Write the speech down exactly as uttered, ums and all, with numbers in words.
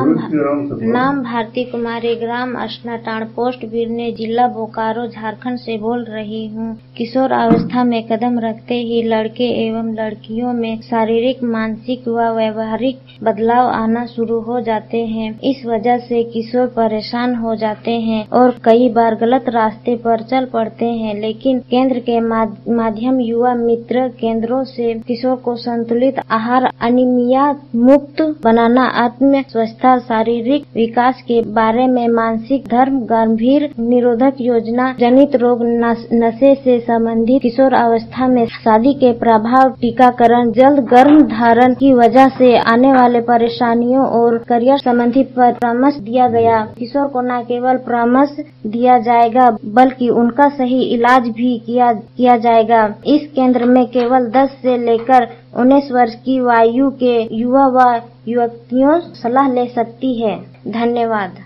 नाम नाम भारती कुमारी, ग्राम असनाटाण, पोस्ट बिरने, जिला बोकारो, झारखंड से बोल रही हूँ। किशोर अवस्था में कदम रखते ही लड़के एवं लड़कियों में शारीरिक, मानसिक व व्यवहारिक बदलाव आना शुरू हो जाते हैं। इस वजह से किशोर परेशान हो जाते हैं और कई बार गलत रास्ते पर चल पड़ते हैं। लेकिन केंद्र के माध्यम युवा मित्र केंद्रों से किशोर को संतुलित आहार, अनीमिया मुक्त बनाना, आत्म स्वच्छता, शारीरिक विकास के बारे में मानसिक धर्म, गंभीर निरोधक योजना, जनित रोग, नशे से संबंधित किशोर अवस्था में शादी के प्रभाव, टीकाकरण, जल्द गर्भ धारण की वजह से आने वाले परेशानियों और करियर संबंधी परामर्श दिया गया। किशोर को न केवल परामर्श दिया जाएगा बल्कि उनका सही इलाज भी किया किया जाएगा। इस केंद्र में केवल दस से लेकर उन्नीस वर्ष की आयु के युवा व युवतियों सलाह ले सकती है। धन्यवाद।